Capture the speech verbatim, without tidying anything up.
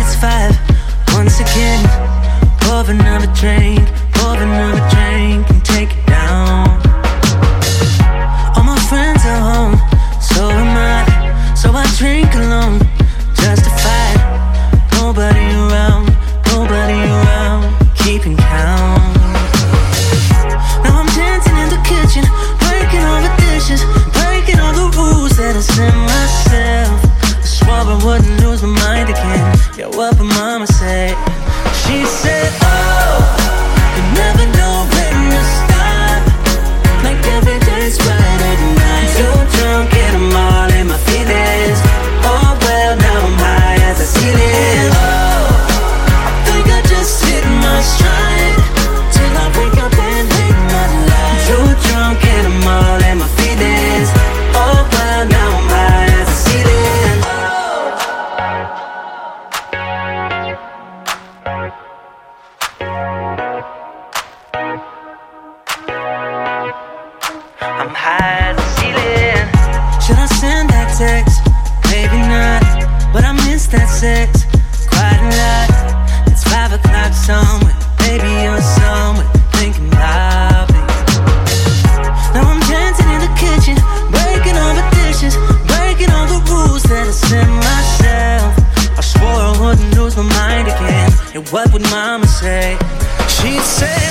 it's five. Once again, pour another drink, pour another drink and take it down. All my friends are home, so am I. So I drink alone, justified. Nobody around, nobody around, keeping count. Now I'm dancing in the kitchen, breaking all the dishes, breaking all the rules that I set myself. I swore I wouldn't lose my mind again. Yeah, what would mama say? She said, oh, you never know when to stop. Like every day's Friday night. Too drunk, get them all in my feelings. Oh well, now I'm high as a ceiling. Oh, I think I just hit my stride. Till I wake up and hate my life. Too drunk, get them all in my feelings. Oh well, now I'm high as a ceiling. I'm high as a ceiling. Should I send that text? Maybe not, but I miss that sex quite a lot. It's five o'clock somewhere, maybe you're somewhere thinking about me. Now I'm dancing in the kitchen, breaking all the dishes, breaking all the rules that I set myself. I swore I wouldn't lose my mind again. And what would mama say? She'd say,